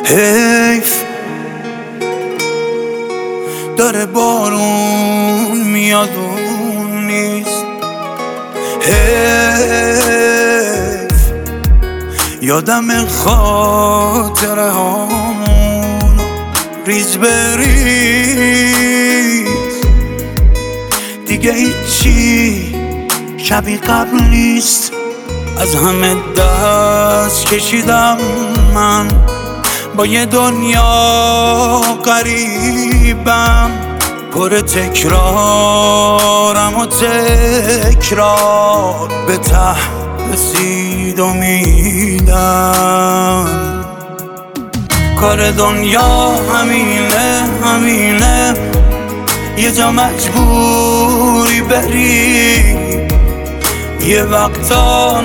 حیف داره بارون میاد اون نیست. حیف یادم خاطره هامون ریز بریز، دیگه هیچی شبیه قبل نیست. از همه دست کشیدم من، با یه دنیا غریبم، پر تکرارم و تکرار به ته رسید امیدم. کار دنیا همینه یه جا مجبوری بری، یه وقتا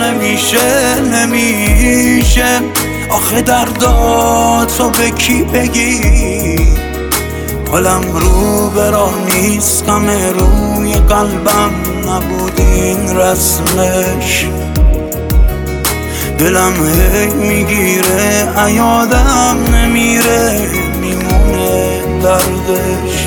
نمیشه آخه درداتو به کی بگی. حالم رو به راه نیست، غم روی قلبم نبود این رسمش. دلم هی میگیره یادم نمیره، میمونه دردش.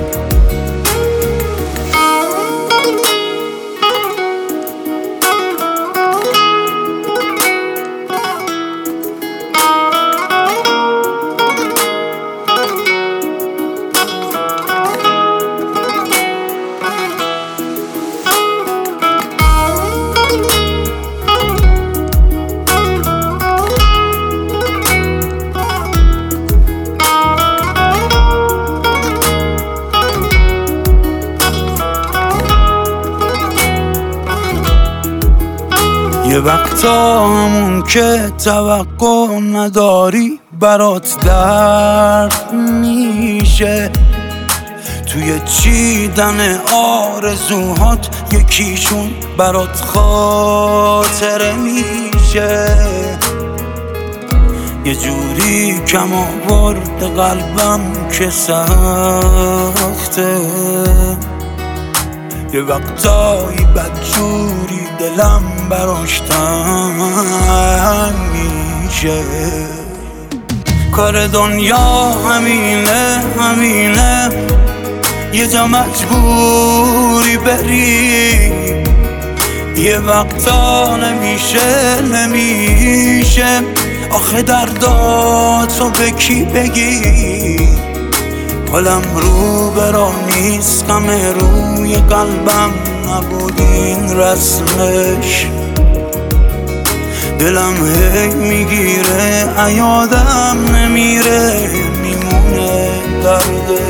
یه وقتا همون که توقع نداری برات درد میشه، توی چیدن آرزوهات یکیشون برات خاطره میشه. یه جوری کم آورد قلبم که سخته، یه وقتایی بدجوری دلم براش تنگ میشه. کار دنیا همینه یه جا مجبوری بری، یه وقتا نمیشه آخه درداتو به کی بگی. حالم رو به راه نیست، غم روی قلبم نبود این رسمش. دلم هی میگیره یادم نمیره، میمونه درده.